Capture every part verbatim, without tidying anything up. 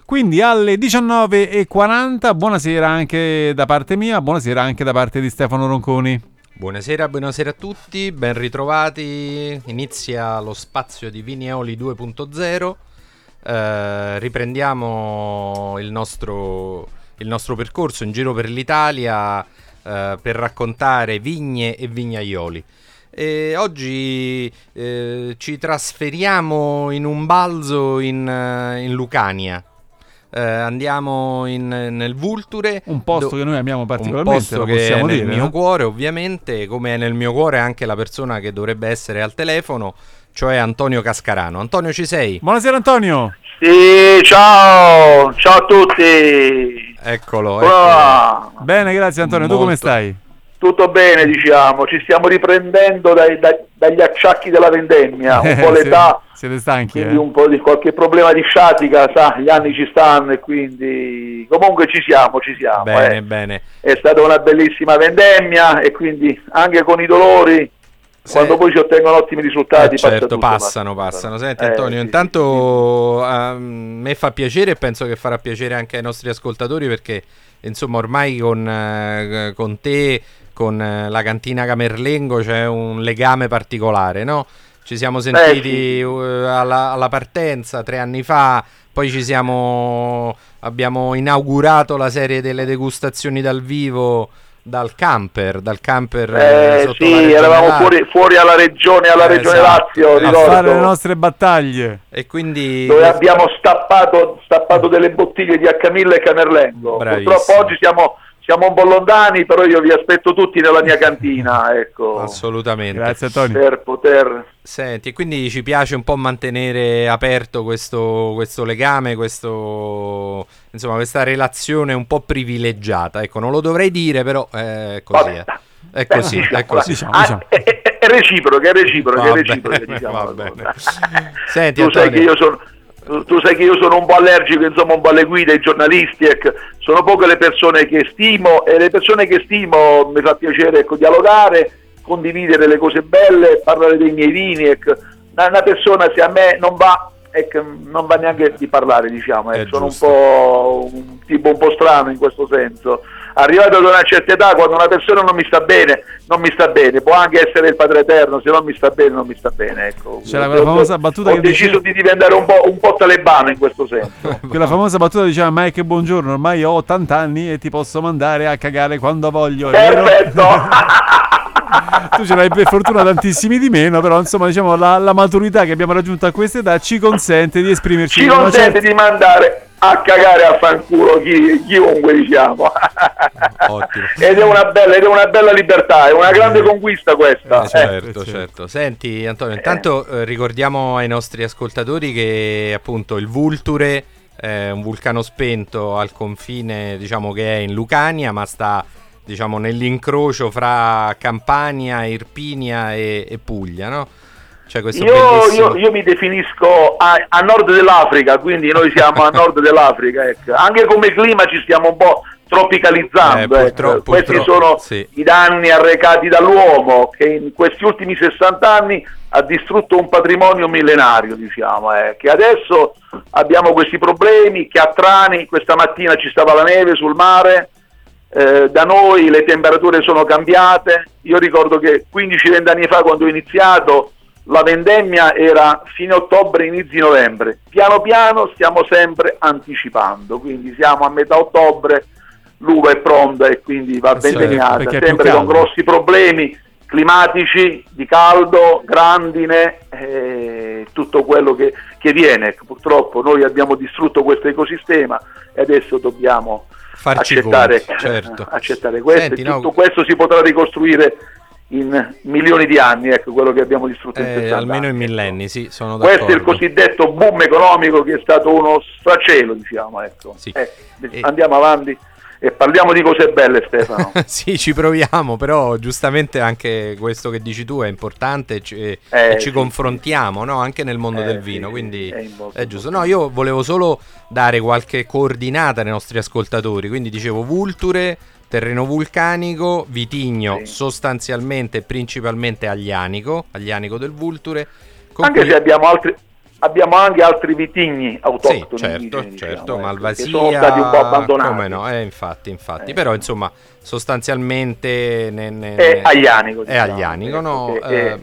quindi alle diciannove e quaranta. Buonasera anche da parte mia, buonasera anche da parte di Stefano Ronconi. Buonasera, buonasera a tutti, ben ritrovati. Inizia lo spazio di Vignoli due punto zero. Eh, riprendiamo il nostro, il nostro percorso in giro per l'Italia eh, per raccontare vigne e vignaioli. E oggi eh, ci trasferiamo in un balzo in, in Lucania. Eh, andiamo in, nel Vulture, un posto do, che noi amiamo particolarmente, un posto che è nel dire, mio no? cuore, ovviamente, come è nel mio cuore anche la persona che dovrebbe essere al telefono, cioè Antonio Cascarano. Antonio, ci sei? Buonasera Antonio. Sì, ciao, ciao a tutti. Eccolo, eccolo. Ah. Bene, grazie Antonio. Molto. Tu come stai? Tutto bene, diciamo, ci stiamo riprendendo dai, dai, dagli acciacchi della vendemmia, un po' l'età, siete stanchi, quindi eh? un po' di qualche problema di sciatica, sa, gli anni ci stanno e quindi comunque ci siamo, ci siamo. Bene, eh. bene. È stata una bellissima vendemmia e quindi anche con i dolori, Se... quando poi si ottengono ottimi risultati, eh certo, passa passano, passano. Senti eh, Antonio, sì, intanto sì, sì. a me fa piacere e penso che farà piacere anche ai nostri ascoltatori, perché insomma ormai con, eh, con te, con la cantina Camerlengo c'è un legame particolare, no? Ci siamo sentiti eh, sì. alla, alla partenza tre anni fa, poi ci siamo abbiamo inaugurato la serie delle degustazioni dal vivo dal camper, dal camper eh, sotto sì, eravamo fuori, fuori alla regione, alla eh, regione esatto. Lazio, a ricordo, fare le nostre battaglie, e quindi dove abbiamo stappato, stappato delle bottiglie di acca mille e Camerlengo. Bravissimo. Purtroppo oggi siamo Siamo un po' lontani, però io vi aspetto tutti nella mia cantina, ecco. Assolutamente. Grazie Antonio. Per poter... Senti, quindi ci piace un po' mantenere aperto questo, questo legame, questo, insomma, questa relazione un po' privilegiata. Ecco, non lo dovrei dire, però è così. Vabbè, è così, diciamo, è così. Diciamo, diciamo. Ah, è, è, è reciproca, è reciproca, è reciproca, diciamo. Va bene. Senti, tu Antonio, sai che io sono... Tu sai che io sono un po' allergico, insomma, un po' alle guide, ai giornalisti, ecco. Sono poche le persone che stimo, e le persone che stimo mi fa piacere, ecco, dialogare, condividere le cose belle, parlare dei miei vini, ecco. Una, una persona, se a me non va, ecco, non va neanche di parlare, diciamo, ecco. Sono un po' un tipo un po' strano in questo senso. Arrivato ad una certa età, quando una persona non mi sta bene, non mi sta bene, può anche essere il Padre Eterno, se non mi sta bene, non mi sta bene, ecco. C'era quella famosa battuta ho che deciso dice... di diventare un po', un po' talebano in questo senso. Quella famosa battuta diceva: Mike, buongiorno, ormai ho ottanta anni e ti posso mandare a cagare quando voglio. Perfetto. Tu ce l'hai per fortuna tantissimi di meno, però insomma, diciamo, la, la maturità che abbiamo raggiunto a questa età ci consente di esprimerci. Ci consente certa... di mandare a cagare a fanculo chi, chiunque, diciamo. Ottimo. Ed è una bella, ed è una bella libertà, è una grande conquista questa. Eh, certo, eh. certo. Senti Antonio, intanto eh, ricordiamo ai nostri ascoltatori che appunto il Vulture è un vulcano spento al confine, diciamo, che è in Lucania, ma sta, diciamo, nell'incrocio fra Campania, Irpinia e, e Puglia, no? Cioè questo io, bellissimo... io, io mi definisco a, a nord dell'Africa, quindi noi siamo a nord dell'Africa, ecco. Anche come clima ci stiamo un po' tropicalizzando, eh, ecco. purtroppo, Questi purtroppo, sono sì. i danni arrecati dall'uomo, che in questi ultimi sessanta anni ha distrutto un patrimonio millenario, diciamo, eh, che adesso abbiamo questi problemi, che a Trani questa mattina ci stava la neve sul mare. Eh, da noi le temperature sono cambiate. Io ricordo che quindici venti anni fa, quando ho iniziato, la vendemmia era fine ottobre, inizi novembre. Piano piano stiamo sempre anticipando, quindi siamo a metà ottobre, l'uva è pronta e quindi va vendemmiata, certo, sempre con grossi problemi climatici, di caldo, grandine, eh, tutto quello che, che viene. Purtroppo noi abbiamo distrutto questo ecosistema e adesso dobbiamo farci accettare, conto, certo. accettare questo. Senti, e tutto no... questo si potrà ricostruire in milioni di anni, ecco, quello che abbiamo distrutto in eh, almeno in anni, millenni, ecco. sì, sono d'accordo. Questo è il cosiddetto boom economico, che è stato uno sfracello, diciamo, ecco. Sì. Eh, e... andiamo avanti e parliamo di cose belle, Stefano. Sì, ci proviamo, però giustamente anche questo che dici tu è importante e ci, eh, e ci sì, confrontiamo, no? Anche nel mondo eh, del vino, sì, quindi è, è giusto. No, io volevo solo dare qualche coordinata ai nostri ascoltatori, quindi dicevo Vulture, terreno vulcanico, vitigno, sì, sostanzialmente e principalmente aglianico, aglianico del Vulture. Anche cui... se abbiamo altri... abbiamo anche altri vitigni autoctoni. Sì, certo, indigeni, certo, diciamo, Malvasia, che sono stati un po' abbandonati. come no, eh, infatti, infatti. Eh. Però insomma, sostanzialmente ne, ne, È aglianico. È Diciamo, aglianico, no? che- Eh,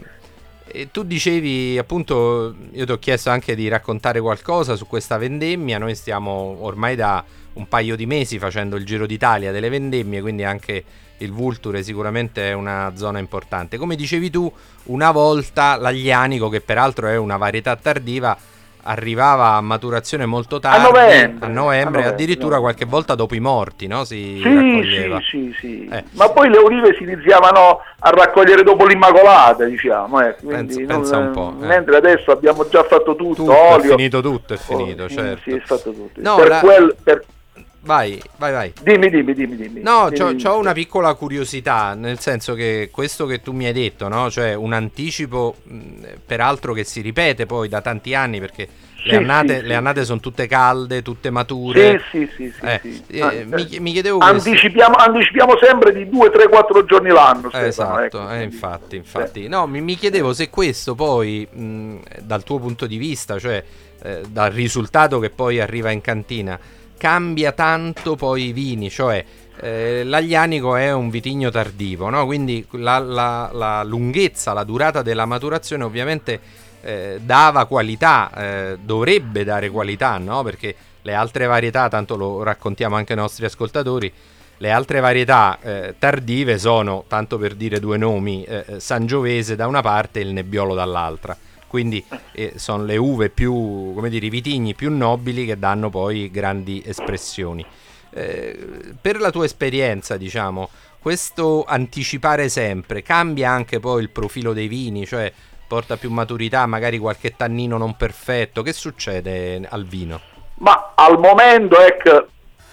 e tu dicevi, appunto, io ti ho chiesto anche di raccontare qualcosa su questa vendemmia. Noi stiamo ormai da un paio di mesi facendo il Giro d'Italia delle vendemmie, quindi anche il Vulture sicuramente è una zona importante. Come dicevi tu, una volta l'aglianico, che peraltro è una varietà tardiva, arrivava a maturazione molto tardi, A novembre, a novembre, a novembre, addirittura no. qualche volta dopo i morti, no? Si Sì, raccoglieva. sì, sì, sì. Eh. Ma poi le olive si iniziavano a raccogliere dopo l'Immacolata, diciamo, eh. Quindi Pensa- pensa non- un po', eh. mentre adesso abbiamo già fatto tutto, Tutto, olio. è finito tutto, è finito, Oh, certo. Sì, è fatto tutto. No, per la- quel, per... Vai, vai, vai. Dimmi, dimmi, dimmi, dimmi. No, Dimmi, c'ho, dimmi. c'ho una piccola curiosità, nel senso che questo che tu mi hai detto, no? Cioè un anticipo, mh, peraltro che si ripete poi da tanti anni, perché Sì, le annate, sì, le sì. annate sono tutte calde, tutte mature. Sì, sì, sì, sì, Eh, sì. eh, Ah, mi, mi chiedevo questo. anticipiamo, anticipiamo sempre di due, tre, quattro giorni l'anno, Eh, Stefano, esatto, ecco, eh, quindi- infatti, infatti. No, mi, mi chiedevo se questo poi, mh, dal tuo punto di vista, cioè eh, dal risultato che poi arriva in cantina, cambia tanto poi i vini, cioè eh, l'aglianico è un vitigno tardivo, no? Quindi la, la- la lunghezza, la durata della maturazione ovviamente eh, dava qualità, eh, dovrebbe dare qualità, no? Perché le altre varietà, tanto lo raccontiamo anche ai nostri ascoltatori, le altre varietà eh, tardive sono, tanto per dire due nomi, eh, Sangiovese da una parte e il Nebbiolo dall'altra. Quindi eh, sono le uve più, come dire, i vitigni più nobili che danno poi grandi espressioni. Eh, per la tua esperienza, diciamo, questo anticipare sempre cambia anche poi il profilo dei vini, cioè porta più maturità, magari qualche tannino non perfetto. Che succede al vino? Ma al momento, ecco,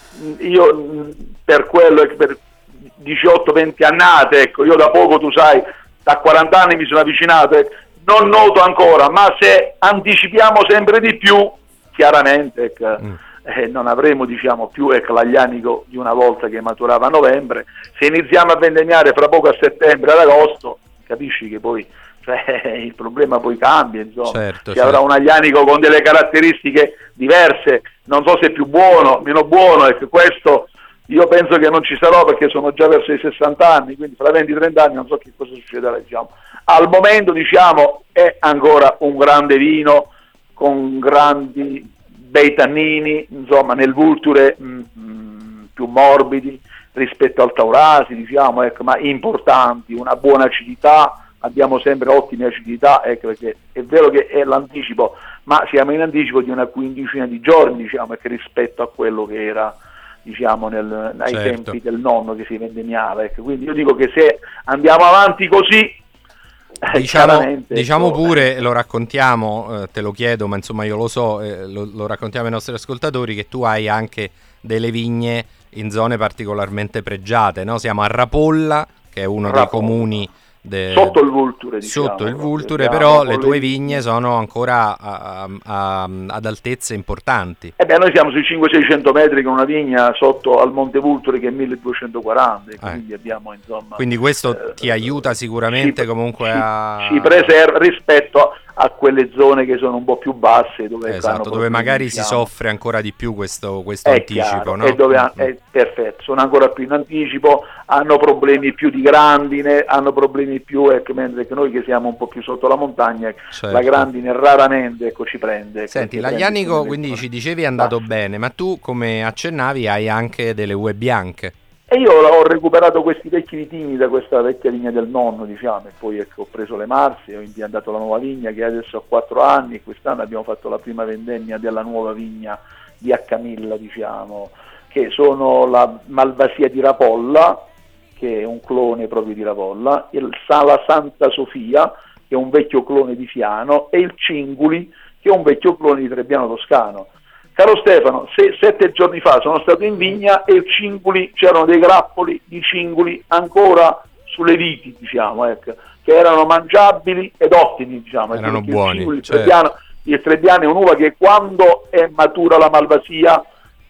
io mh, per quello, ecco, per diciotto venti annate, ecco, io da poco, tu sai, da quaranta anni mi sono avvicinato, ecco, non noto ancora, ma se anticipiamo sempre di più, chiaramente, ecco, Mm. eh, non avremo, diciamo, più, ecco, l'aglianico di una volta che maturava a novembre. Se iniziamo a vendemmiare fra poco a settembre, ad agosto, capisci che poi, cioè, il problema poi cambia, insomma. Certo, Si avrà certo. un aglianico con delle caratteristiche diverse, non so se è più buono, meno buono, ecco, questo io penso che non ci sarò, perché sono già verso i sessanta anni, quindi fra venti trenta anni non so che cosa succederà, diciamo. Al momento, diciamo, è ancora un grande vino con grandi bei tannini, insomma, nel Vulture mh, mh, più morbidi rispetto al Taurasi, diciamo, ecco, ma importanti, una buona acidità, abbiamo sempre ottime acidità, ecco, perché è vero che è l'anticipo, ma siamo in anticipo di una quindicina di giorni, diciamo, ecco, rispetto a quello che era, diciamo, nel, ai Certo. tempi del nonno che si vendemmiava, ecco. Quindi io dico che se andiamo avanti così, eh, Diciamo, chiaramente, diciamo ecco, pure, lo raccontiamo, eh, te lo chiedo, ma insomma io lo so, eh, lo, lo raccontiamo ai nostri ascoltatori, che tu hai anche delle vigne in zone particolarmente pregiate, no? Siamo a Rapolla, che è uno dei Rapolla. comuni de- sotto il Vulture, diciamo, sotto il proprio. Vulture, Abbiamo però le con tue vigne sono ancora a- a- a- ad altezze importanti. Eh beh, noi siamo sui cinquecento seicento metri con una vigna sotto al Monte Vulture che è milleduecentoquaranta, e quindi abbiamo, insomma, Quindi questo eh, ti aiuta sicuramente ci- comunque ci, a... ci preserva rispetto a quelle zone che sono un po' più basse, dove, hanno Esatto, dove problemi, magari si diciamo, soffre ancora di più questo, questo è anticipo, chiaro, no? e dove ha- Mm. è perfetto, sono ancora più in anticipo, hanno problemi più di grandine, hanno problemi più, ecco, mentre che noi che siamo un po' più sotto la montagna, ecco, Certo. la grandine raramente, ecco, ci prende. ecco, Senti, ci prende l'aglianico, come quindi lezione. ci dicevi è andato Ma- bene, ma tu, come accennavi, hai anche delle uve bianche. E io ho recuperato questi vecchi vitigni da questa vecchia vigna del nonno, diciamo, e poi, ecco, ho preso le marze, ho impiantato la nuova vigna che adesso ha quattro anni, e quest'anno abbiamo fatto la prima vendemmia della nuova vigna di Accamilla, diciamo, che sono la Malvasia di Rapolla, che è un clone proprio di Rapolla, il Sala Santa Sofia, che è un vecchio clone di Fiano, e il Cinguli, che è un vecchio clone di Trebbiano Toscano. Caro Stefano, se, sette giorni fa sono stato in vigna e il Cinguli, c'erano dei grappoli di Cinguli ancora sulle viti, diciamo, ecco, che erano mangiabili ed ottimi, diciamo. Erano perché buoni, Il Cinguli, il certo. Trebbiano, il Trebbiano è un'uva che quando è matura la Malvasia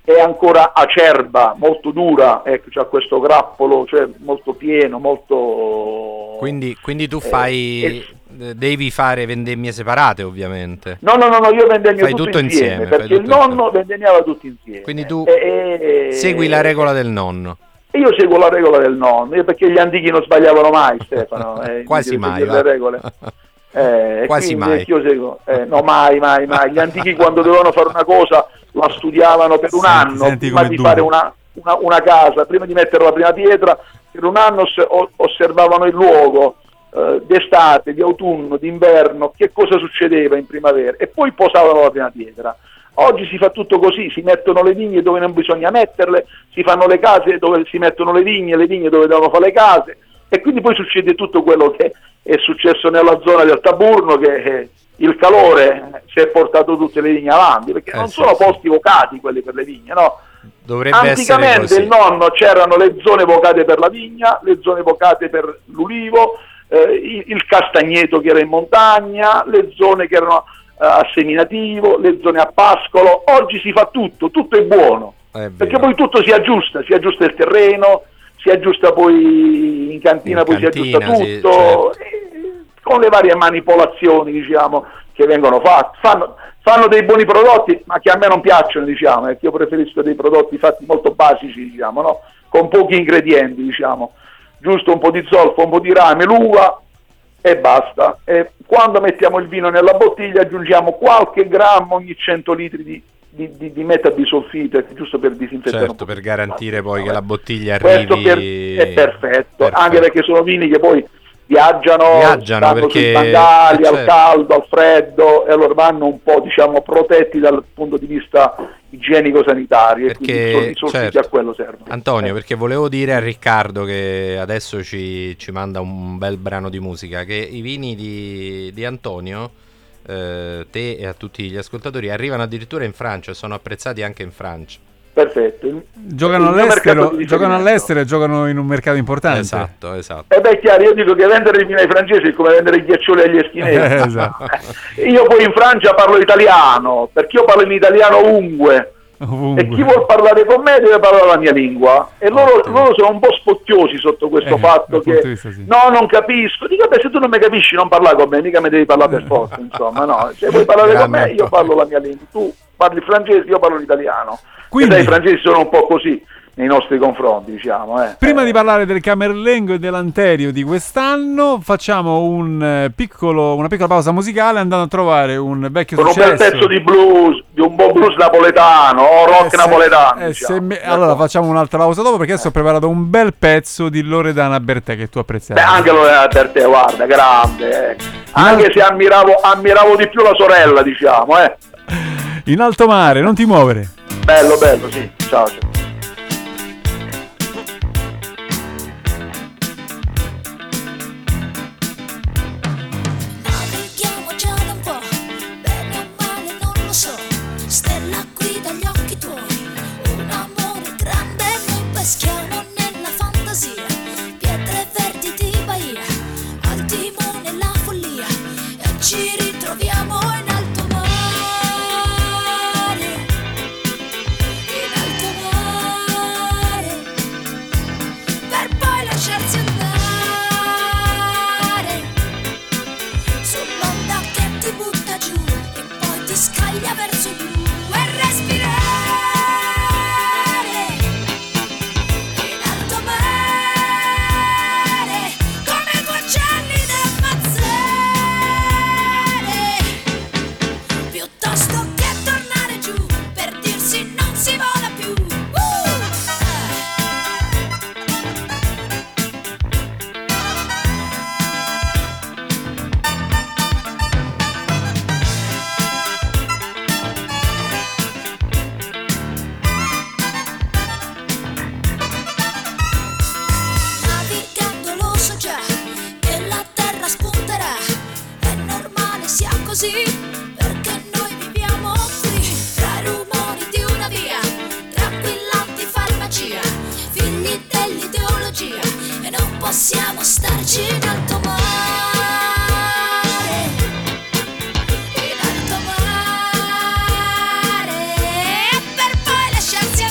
è ancora acerba, molto dura, ecco, c'ha questo grappolo, cioè molto pieno, molto... Quindi, quindi tu fai, eh, eh, devi fare vendemmie separate ovviamente. No, no, no, no, io vendemmio Fai tutto, tutto insieme, insieme, fai perché il tutto nonno insieme. vendemmiava tutti insieme. Quindi tu E- e- segui la regola del nonno. E io seguo la regola del nonno, io perché gli antichi non sbagliavano mai, Stefano. eh, Quasi devi mai, seguire va. le regole. Eh, Quasi quindi mai. Io seguo, eh, no, mai, mai, mai. Gli antichi quando dovevano fare una cosa la studiavano per un Senti- anno, senti prima come di dura. fare una, una, una casa, prima di mettere la prima pietra, per un anno oss- o- osservavano il luogo, eh, d'estate, di autunno, d'inverno, che cosa succedeva in primavera, e poi posavano la prima pietra. Oggi si fa tutto così, si mettono le vigne dove non bisogna metterle, si fanno le case dove si mettono le vigne, le vigne dove devono fare le case, e quindi poi succede tutto quello che è successo nella zona del Taburno, che eh, il calore si è portato tutte le vigne avanti, perché Eh, non sì, sono sì. posti vocati quelli per le vigne, no? Dovrebbe essere Anticamente così. il nonno c'erano le zone vocate per la vigna, le zone vocate per l'ulivo, eh, il, il castagneto che era in montagna, le zone che erano eh, a seminativo, le zone a pascolo. Oggi si fa tutto, tutto è buono, È vero. perché poi tutto si aggiusta, si aggiusta il terreno, si aggiusta poi in cantina, In poi cantina, si aggiusta sì, tutto, certo. e con le varie manipolazioni, diciamo, che vengono fatte. Fanno, fanno dei buoni prodotti, ma che a me non piacciono, diciamo, perché io preferisco dei prodotti fatti molto basici, diciamo, no? Con pochi ingredienti, diciamo, giusto un po' di zolfo, un po' di rame, l'uva e basta. E quando mettiamo il vino nella bottiglia aggiungiamo qualche grammo ogni cento litri di, di, di, di metabisolfite, giusto per disinfettare un Certo, po'. per garantire poi che la bottiglia arrivi... Questo per- è perfetto, Perfetto. anche perché sono vini che poi viaggiano, Viaggiano stanno perché- sui bandali, eh, al certo. caldo, al freddo, e allora vanno un po', diciamo, protetti dal punto di vista igienico-sanitario, e quindi i sol- Perché, i solstiti certo. a quello servono. Antonio, Eh. perché volevo dire a Riccardo, che adesso ci, ci manda un bel brano di musica, che i vini di, di Antonio, eh, te e a tutti gli ascoltatori, arrivano addirittura in Francia, sono apprezzati anche in Francia. Perfetto. Il- Giocano il mio mercato all'estero, di giocano riferimento. all'estero e giocano in un mercato importante. Esatto, esatto. E beh, è chiaro, io dico che vendere il vino ai francesi è come vendere i ghiaccioli agli eschinesi. Eh, esatto. Io poi in Francia parlo italiano, perché io parlo in italiano ovunque. Ovunque. E chi vuol parlare con me deve parlare la mia lingua, e loro, Ottimo. loro sono un po' spocchiosi sotto questo Eh, fatto dal che punto di vista, sì. no, non capisco. Dico, beh, se tu non mi capisci non parlare con me, mica mi devi parlare per forza, insomma, no, se vuoi parlare con Grande me io Antonio. parlo la mia lingua, tu parli il francese, io parlo l'italiano. Quindi- E dai, i francesi sono un po' così nei nostri confronti, diciamo, eh. Prima Eh. di parlare del Camerlengo e dell'Anterio di quest'anno, facciamo un eh, piccolo, una piccola pausa musicale andando a trovare un vecchio con un successo. bel pezzo di blues, di un buon blues napoletano o rock Eh, se- napoletano, eh, diciamo. se me- allora facciamo un'altra pausa dopo, perché adesso ho preparato un bel pezzo di Loredana Bertè che tu apprezzerai. Beh, anche lo era per te, guarda, grande, eh. Anche No. se ammiravo, ammiravo di più la sorella, diciamo, eh. In alto mare, non ti muovere. Bello, bello, sì. Ciao, ciao. Navighiamo già da un po', bene o male non lo so. Stella qui dagli occhi tuoi, un amore grande, noi peschiamo nella fantasia. Pietre verdi di Bahia, al timone la follia, e ci ritroviamo in alto mare. In alto mare, per poi lasciarsi andare sull'onda che ti butta giù e poi ti scaglia verso il blu e respirare in alto mare come due uccelli da ammazzare, piuttosto che tornare giù per dirsi non si vola più. Uh! Navigando lo so già che la terra spunterà, è normale sia così, perché noi viviamo qui, tra i rumori di una via, tranquillanti farmacia, figli dell'ideologia, e non possiamo starci in alto mare, in alto mare, per poi lasciarsi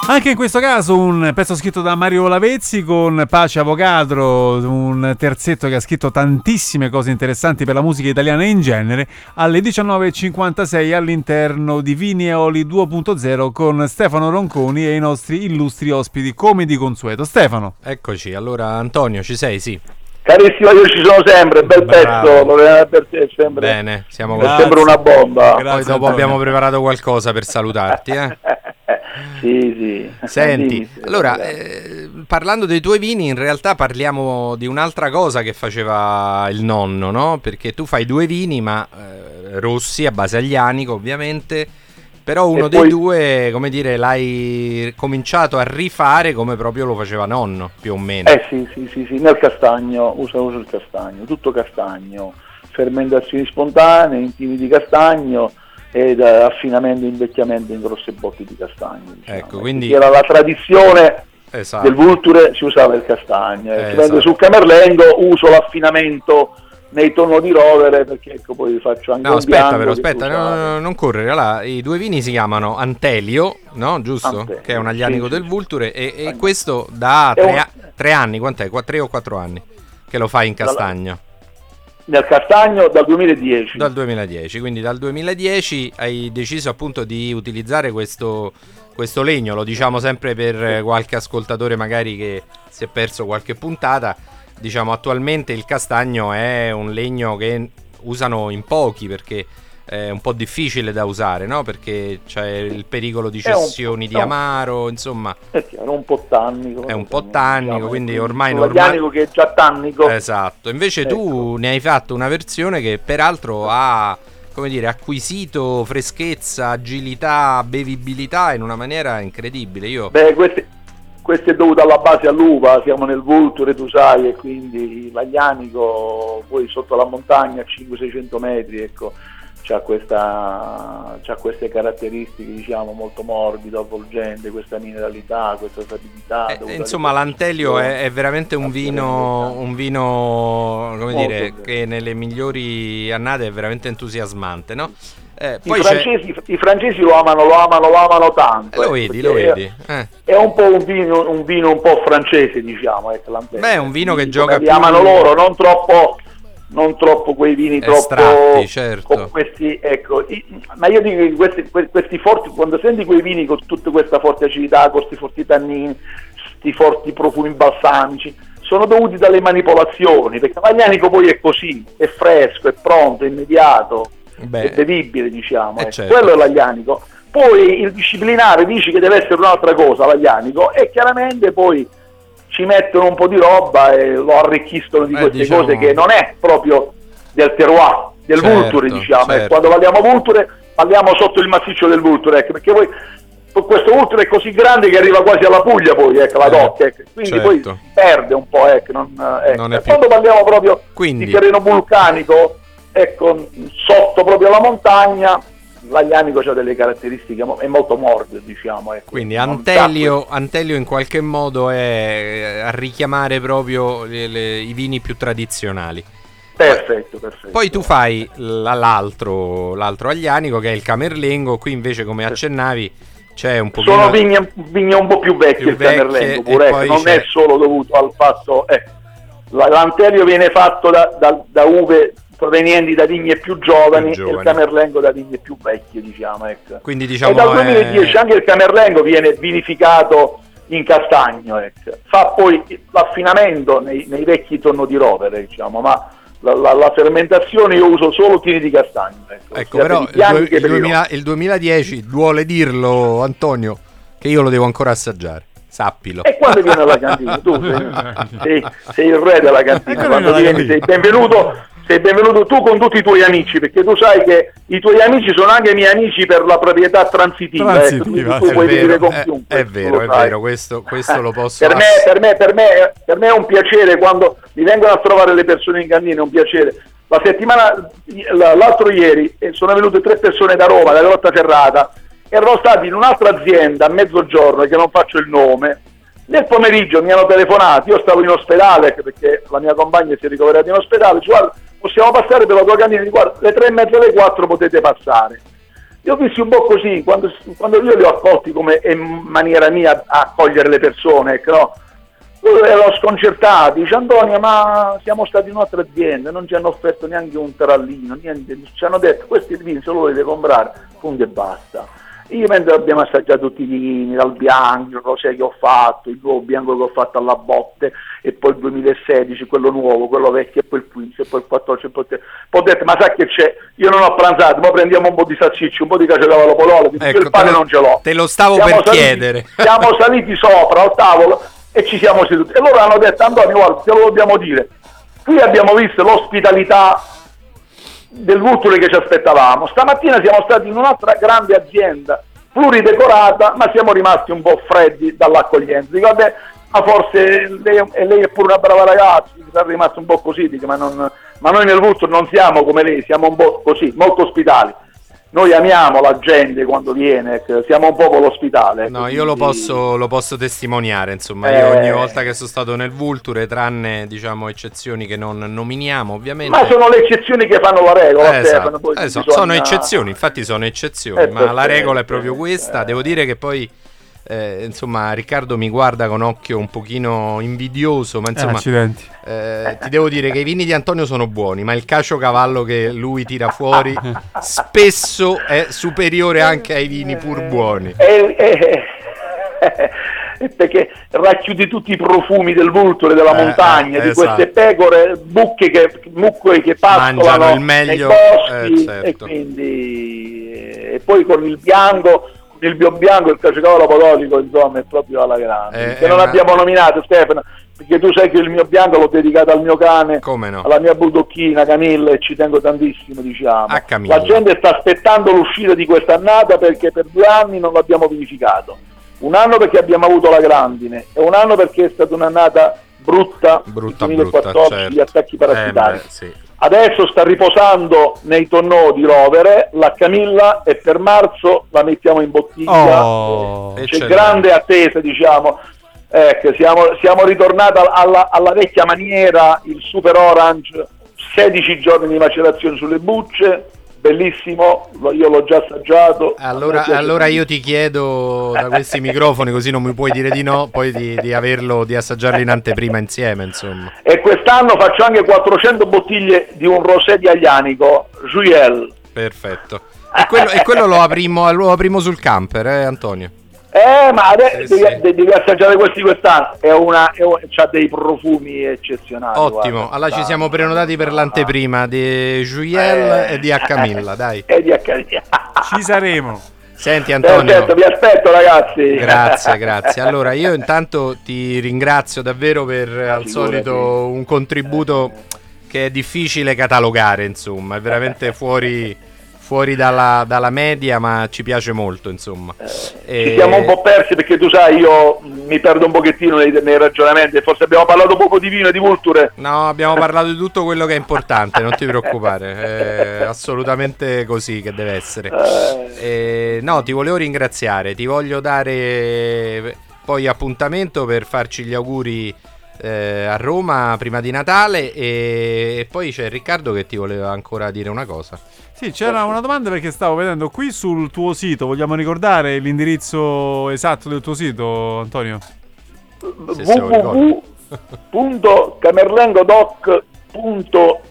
Anche in questo caso un pezzo scritto da Mario Lavezzi con Pace Avogadro, un terzetto che ha scritto tantissime cose interessanti per la musica italiana in genere, alle diciannove e cinquantasei all'interno di Vini e Oli due punto zero con Stefano Ronconi e i nostri illustri ospiti come di consueto. Stefano. Eccoci, allora Antonio, ci sei? Sì. Carissimo, io ci sono sempre, bel Bravo. pezzo, Lorena per te è sempre, Bene, siamo è sempre una bomba. Grazie, Poi dopo Antonio. abbiamo preparato qualcosa per salutarti, eh? Sì, sì. Senti, Dimmi, sì, allora, sì. eh, parlando dei tuoi vini, in realtà parliamo di un'altra cosa che faceva il nonno, no? Perché tu fai due vini, ma eh, rossi, a base aglianico, ovviamente, però uno E dei poi- due, come dire, l'hai cominciato a rifare come proprio lo faceva nonno, più o meno. Eh sì, sì, sì, sì, nel castagno, uso, uso il castagno, tutto castagno, fermentazioni spontanee, intimi di castagno ed eh, affinamento e invecchiamento in grosse botti di castagno. Diciamo. Ecco, quindi- Che era la tradizione Esatto. del vulture, si usava il castagno. Eh, Eh, si esatto. prende sul camerlengo, uso l'affinamento nei tonno di rovere, perché ecco poi faccio anche No, un aspetta bianco però, che aspetta, si no, usa- no, non correre. Allora, i due vini si chiamano Antelio, no? Giusto? Antelio, Che è un aglianico sì, del sì. Vulture e, e Aglianico. questo da È tre, un- a- tre anni, quant'è? Qua, tre o quattro anni che lo fai in castagno? Nel castagno dal duemiladieci. Dal duemiladieci, quindi dal duemiladieci hai deciso appunto di utilizzare questo, questo legno, lo diciamo sempre per eh, qualche ascoltatore magari che si è perso qualche puntata, diciamo attualmente il castagno è un legno che usano in pochi perché è un po' difficile da usare, no? Perché c'è il pericolo di È un- cessioni di è un- amaro, insomma, È chiaro, un po' tannico. È un po' tannico, quindi ormai normale. normale- L'aglianico che è già tannico. esatto. Invece tu ne hai fatto una versione che peraltro ha, come dire, acquisito freschezza, agilità, bevibilità in una maniera incredibile. Io Beh, questo, questo è dovuto alla base all'uva, siamo nel Vulture, tu sai, e quindi l'aglianico poi sotto la montagna a cinquecento seicento metri, ecco, c'ha, questa, c'ha queste caratteristiche, diciamo, molto morbido, avvolgente, questa mineralità, questa sapidità. Eh, dovuta insomma, alle l'Antelio è, è veramente un vino, un vino, come Molto dire, bene. che nelle migliori annate è veramente entusiasmante, no? Eh, I poi c'è, francesi, I francesi lo amano, lo amano, lo amano tanto. eh, lo ecco, vedi, lo perché vedi. Eh. È un po' un vino, un vino un po' francese, diciamo, ecco, l'Antelio. Beh, è un vino che Quindi, gioca come li più- amano loro, non troppo, non troppo quei vini Estratti, troppo certo. con questi, ecco, i- ma io dico che questi, que- questi forti, quando senti quei vini con tutta questa forte acidità, con questi forti tannini, questi forti profumi balsamici, sono dovuti dalle manipolazioni, perché l'aglianico poi è così, è fresco, è pronto, è immediato, Beh, è bevibile, diciamo, eh, ecco. certo. Quello è l'aglianico. Poi il disciplinare dice che deve essere un'altra cosa l'aglianico, e chiaramente poi ci mettono un po' di roba e lo arricchiscono di Eh, queste diciamo- cose che non è proprio del terroir, del Certo, Vulture, diciamo. certo. E quando parliamo Vulture parliamo sotto il massiccio del Vulture, ecco, perché poi questo Vulture è così grande che arriva quasi alla Puglia, poi ecco, la Eh, DOC, ecco. Quindi certo. poi perde un po', ecco, non, ecco. Non è E più- quando parliamo proprio Quindi- di terreno vulcanico, ecco, sotto proprio la montagna, l'aglianico ha delle caratteristiche, mo- è molto morbido, diciamo, ecco. Quindi Non Antelio, Antelio in qualche modo è a richiamare proprio le- le- i vini più tradizionali. sa- Perfetto, perfetto. Poi tu fai la- l'altro, l'altro aglianico che è il Camerlengo, qui invece come accennavi c'è un pochino... Sono vigne, vigne un po' più vecchie, più il Camerlengo vecchie, pure, e ecco, poi non c'è- è solo dovuto al fatto, eh, la- l'Antelio viene fatto da, da- da uve provenienti da vigne più giovani, Più e il giovani. Camerlengo da vigne più vecchie, diciamo, ecco. Quindi E diciamo dal è- duemiladieci anche il Camerlengo viene vinificato in castagno, ecco. Fa poi l'affinamento nei, nei vecchi tonno di rovere, diciamo, ma la, la- la fermentazione io uso solo tini di castagno, ecco, Ecco, sia però per i il, bianchi due- che il per i duemila il duemiladieci duole dirlo, Antonio, che io lo devo ancora assaggiare, sappilo. E quando vieni alla cantina? Tu sei, sei- sei il re della cantina. E Quando quando vieni vieni alla sei benvenuto, sei benvenuto tu con tutti i tuoi amici, perché tu sai che i tuoi amici sono anche miei amici per la proprietà transitiva. Transitiva, ecco, quindi sì. tu È puoi vero, vivere con è- chiunque. è tu vero, lo è sai. vero, questo, questo lo posso Per me, ass- per, me, per, me, per me è un piacere quando mi vengono a trovare le persone in cantina, è un piacere. La settimana, l'altro ieri, eh, sono venute tre persone da Roma, da Grottaferrata, erano stati in un'altra azienda a mezzogiorno, che non faccio il nome. Nel pomeriggio mi hanno telefonato, io stavo in ospedale perché la mia compagna si è ricoverata in ospedale, dice, guarda, possiamo passare per la tua cantina, guarda, le tre e mezza alle quattro potete passare. Li ho visti un po' così, quando, quando io li ho accolti come in maniera mia a accogliere le persone, ecco, no? Loro erano sconcertati, dice Antonio, ma siamo stati in un'altra azienda, non ci hanno offerto neanche un tarallino, niente, ci hanno detto questi vini se lo volete comprare, punto e basta. Io mentre abbiamo assaggiato tutti i vini, dal bianco, il rosé che ho fatto, il nuovo bianco che ho fatto alla botte, e poi il duemilasedici, quello nuovo, quello vecchio, e poi il quindici, e poi il quattordici, e poi il... poi ho detto, ma sai che c'è? Io non ho pranzato, ma prendiamo un po' di salsiccia, un po' di caciocavallo pololo, ecco, il pane lo, non ce l'ho. Te lo stavo siamo per saliti, chiedere. Siamo saliti sopra al tavolo e ci siamo seduti. E loro hanno detto, Antonio, guarda, te lo dobbiamo dire. Qui abbiamo visto l'ospitalità del Vulture che ci aspettavamo. Stamattina siamo stati in un'altra grande azienda, pluridecorata, ma siamo rimasti un po' freddi dall'accoglienza. Dico, vabbè, ma forse lei, e lei è pure una brava ragazza, è rimasto un po' così, dico, ma, non, ma noi nel Vulture non siamo come lei, siamo un po' così, molto ospitali. Noi amiamo la gente quando viene, siamo un popolo ospitale. No, quindi... io lo posso, lo posso testimoniare, insomma, eh... io ogni volta che sono stato nel Vulture, tranne, diciamo, eccezioni che non nominiamo, ovviamente. Ma sono le eccezioni che fanno la regola, eh, Stefano, esatto. poi eh, so, bisogna... sono eccezioni, infatti sono eccezioni, eh, ma la perfetto, regola è proprio questa. eh. Devo dire che poi, eh, insomma, Riccardo mi guarda con occhio un pochino invidioso, ma insomma... Eh, accidenti. Eh, ti devo dire che i vini di Antonio sono buoni, ma il caciocavallo che lui tira fuori spesso è superiore anche ai vini pur buoni. Eh, eh, eh, perché racchiudi tutti i profumi del Vulture, della Eh, montagna, eh, di esatto. queste pecore, bucche che, mucche che Mangiano pascolano il meglio, nei boschi, eh, certo. e quindi e poi con il bianco, il bio bianco, il caciocavallo podolico, insomma, è proprio alla grande. Eh, che non una... abbiamo nominato, Stefano, perché tu sai che il mio bianco l'ho dedicato al mio cane, come no? alla mia buldocchina Camilla, e ci tengo tantissimo, diciamo. A Camilla. La gente sta aspettando l'uscita di quest'annata perché per due anni non l'abbiamo vinificato. Un anno perché abbiamo avuto la grandine e un anno perché è stata un'annata brutta, brutta, il duemilaquattordici, brutta, certo. gli attacchi parassitari. Eh, beh, sì. Adesso sta riposando nei tonnò di Rovere la Camilla e per marzo la mettiamo in bottiglia. Oh, C'è eccellente. grande attesa, diciamo. Ecco, siamo, siamo ritornati alla, alla vecchia maniera, il Super Orange, sedici giorni di macerazione sulle bucce, bellissimo, lo- io l'ho già assaggiato. Allora, A me piace allora io tantissimo. ti chiedo da questi microfoni, così non mi puoi dire di no, poi di, di averlo, di assaggiarlo in anteprima insieme, insomma. E quest'anno faccio anche quattrocento bottiglie di un rosé di Aglianico, Juiel. Perfetto. E quello, e quello lo aprimo, lo aprimo sul camper, eh, Antonio? Eh, ma adesso Sì, devi, sì. de- devi assaggiare questi quest'anno. È una, è un- c'ha dei profumi eccezionali. Ottimo, guarda. allora ci siamo prenotati per l'anteprima di Juiel Eh. e di A Camilla, dai. E di acca- ci saremo. Senti Antonio, Perfetto, vi aspetto ragazzi. grazie, grazie. Allora io intanto ti ringrazio davvero per al Figurati. solito un contributo che è difficile catalogare, insomma, è veramente fuori, fuori dalla, dalla media, ma ci piace molto, insomma. E- Ci siamo un po' persi perché tu sai, io mi perdo un pochettino nei, nei ragionamenti, forse abbiamo parlato poco di vino e di Vulture. No, abbiamo parlato di tutto quello che è importante, non ti preoccupare, è assolutamente così che deve essere. Eh, no, ti volevo ringraziare, ti voglio dare poi appuntamento per farci gli auguri eh, a Roma prima di Natale e, e poi c'è Riccardo che ti voleva ancora dire una cosa. Sì, c'era una domanda perché stavo vedendo qui sul tuo sito, vogliamo ricordare l'indirizzo esatto del tuo sito, Antonio? Se se lo ricordi. w w w punto camerlengodoc punto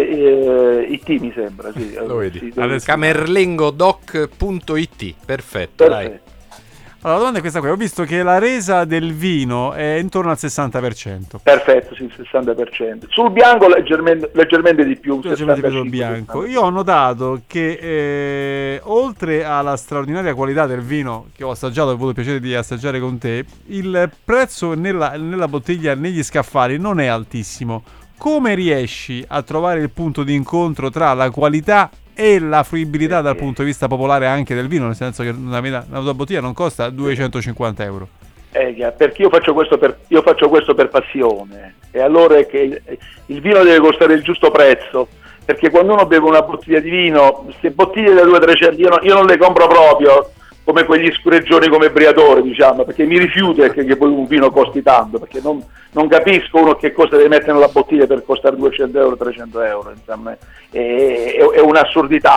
it mi sembra, sì. Lo vedi? Sì, Adesso- camerlengodoc punto it, perfetto, dai. perfetto. Allora, la domanda è questa qui. Ho visto che la resa del vino è intorno al sessanta per cento. Perfetto, sì, il sessanta per cento. Sul bianco leggermente, leggermente di più. Leggermente più sul sessantacinque, bianco. Io ho notato che eh, oltre alla straordinaria qualità del vino che ho assaggiato, ho avuto il piacere di assaggiare con te, il prezzo nella, nella bottiglia, negli scaffali, non è altissimo. Come riesci a trovare il punto di incontro tra la qualità e la fruibilità dal punto di vista popolare anche del vino, nel senso che una, una, una tua bottiglia non costa duecentocinquanta euro? Eh, chiaro, perché io faccio questo per io faccio questo per passione, e allora è che il, il vino deve costare il giusto prezzo, perché quando uno beve una bottiglia di vino, queste bottiglie da duecento trecento io, no, io non le compro proprio come quegli scureggioni come Briatore, diciamo, perché mi rifiuto che, che poi un vino costi tanto, perché non, non capisco uno che cosa deve mettere nella bottiglia per costare duecento euro, trecento euro, insomma, è, è, è un'assurdità.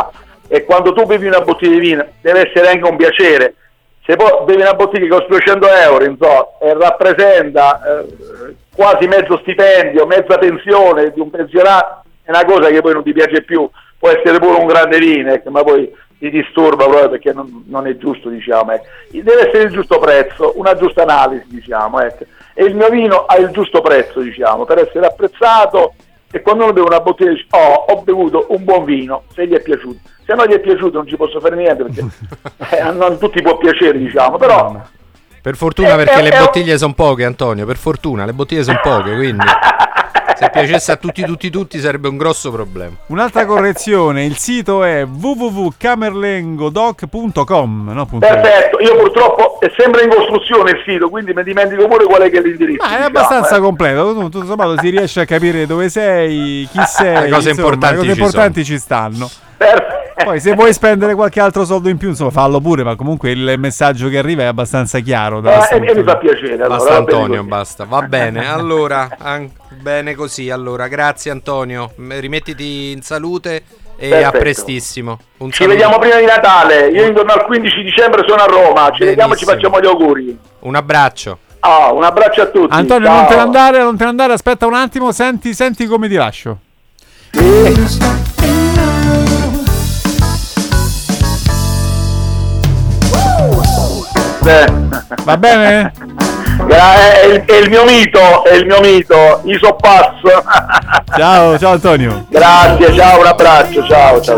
e quando tu bevi una bottiglia di vino deve essere anche un piacere. Se poi bevi una bottiglia che costa duecento euro, insomma, e rappresenta eh, quasi mezzo stipendio, mezza pensione di un pensionato, è una cosa che poi non ti piace più. Può essere pure un grande vino, ecco, ma poi ti disturba proprio perché non, non è giusto, diciamo. Ecco. Deve essere il giusto prezzo, una giusta analisi, diciamo. Ecco. E il mio vino ha il giusto prezzo, diciamo, per essere apprezzato, e quando uno beve una bottiglia dice, oh, ho bevuto un buon vino, se gli è piaciuto. Se non gli è piaciuto non ci posso fare niente, perché eh, non tutti può piacere, diciamo, però... Per fortuna, eh, perché eh, le eh, bottiglie sono poche, Antonio, per fortuna, le bottiglie sono poche, quindi... Se piacesse a tutti, tutti, tutti sarebbe un grosso problema. Un'altra correzione, il sito è w w w punto camerlengodoc punto com, no? Perfetto, io purtroppo è sempre in costruzione il sito, quindi mi dimentico pure qual è che è l'indirizzo. Ma è diciamo, abbastanza eh. completo, tutto sommato si riesce a capire dove sei, chi sei, Le cose insomma, importanti le cose ci importanti ci stanno. Perfetto. Poi se vuoi spendere qualche altro soldo in più, insomma, fallo pure, ma comunque il messaggio che arriva è abbastanza chiaro. Eh, e, e mi fa piacere. Allora, Basta va bene Antonio, così. basta. Va bene, allora, an- bene così. Allora, grazie Antonio. M- Rimettiti in salute e Perfetto. a prestissimo. Un Ci saluto. vediamo prima di Natale. Io intorno al quindici dicembre sono a Roma. Ci vediamo e ci Benissimo. facciamo gli auguri. Un abbraccio. Ah, un abbraccio a tutti. Antonio, Ciao. non te ne andare, non te ne andare, aspetta un attimo, senti, senti come ti lascio. Beh. Va bene? È il, è il mio mito, è il mio mito, Isopass. Ciao, ciao Antonio. Grazie, ciao, un abbraccio, ciao, ciao.